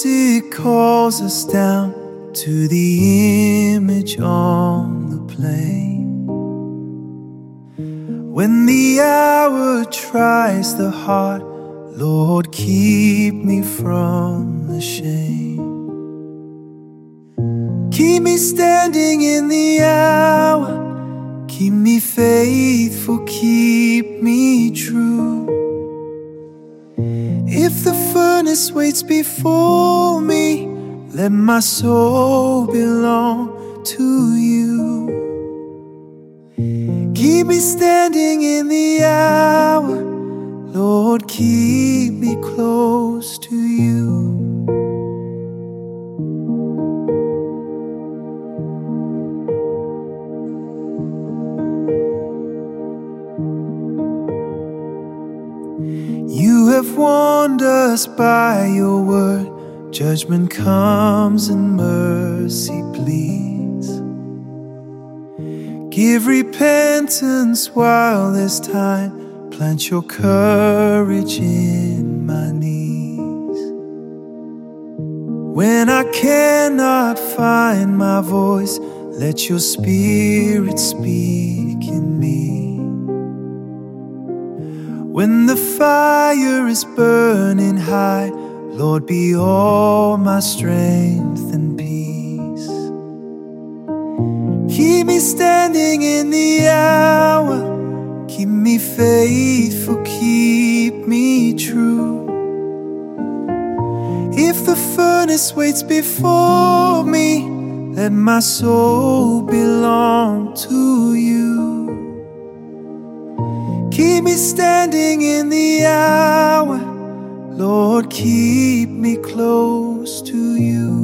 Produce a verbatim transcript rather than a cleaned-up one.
music calls us down to the image on the plane. When the hour tries the heart, Lord, keep me from the shame. Keep me standing in the hour, keep me faithful, keep me true. If the furnace waits before me, let my soul belong to you. Keep me standing in the hour, Lord, keep me close to you. You have warned us by your word, judgment comes and mercy pleads. Give repentance while there's time, plant your courage in my knees. When I cannot find my voice, let your spirit speak in me. When the fire is burning high, Lord, be all my strength and peace. Keep me standing in the hour, keep me faithful, keep me true. If the furnace waits before me, let my soul belong to you. Keep me standing in the hour, Lord, keep me close to you.